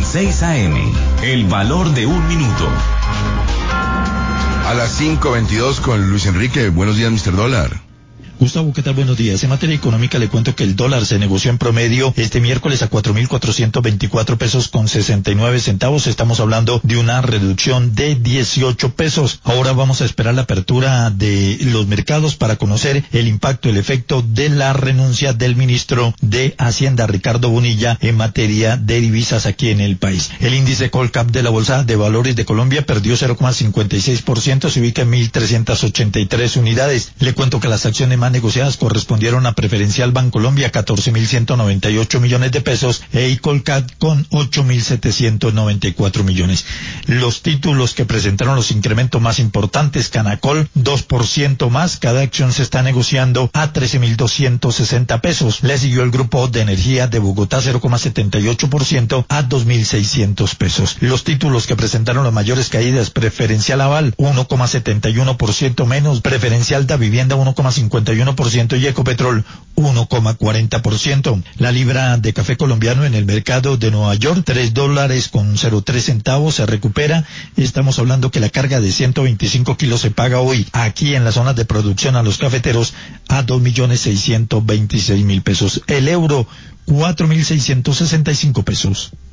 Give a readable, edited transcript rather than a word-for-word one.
6 AM, el valor de un minuto. A las 5:22 con Luis Enrique. Buenos días, Mr. Dólar. Gustavo, ¿qué tal? Buenos días. En materia económica le cuento que el dólar se negoció en promedio este miércoles a 4.424 pesos con 69 centavos. Estamos hablando de una reducción de 18 pesos. Ahora vamos a esperar la apertura de los mercados para conocer el impacto, el efecto de la renuncia del ministro de Hacienda, Ricardo Bonilla, en materia de divisas aquí en el país. El índice Colcap de la Bolsa de Valores de Colombia perdió 0,56%, se ubica en 1.383 unidades. Le cuento que las acciones más negociadas correspondieron a Preferencial Bancolombia, 14.198 millones de pesos, e Colcat con 8.794 millones. Los títulos que presentaron los incrementos más importantes: Canacol, 2% más, cada acción se está negociando a 13.260 pesos. Le siguió el Grupo de Energía de Bogotá, 0,78% a 2.600 pesos. Los títulos que presentaron las mayores caídas: Preferencial Aval, 1,71% menos, Preferencial Da Vivienda, 1,51% y Ecopetrol 1,40%. La libra de café colombiano en el mercado de Nueva York, $3.03 se recupera. Estamos hablando que la carga de 125 kilos se paga hoy aquí en las zonas de producción a los cafeteros a 2.626.000 pesos. El euro, 4.665 pesos.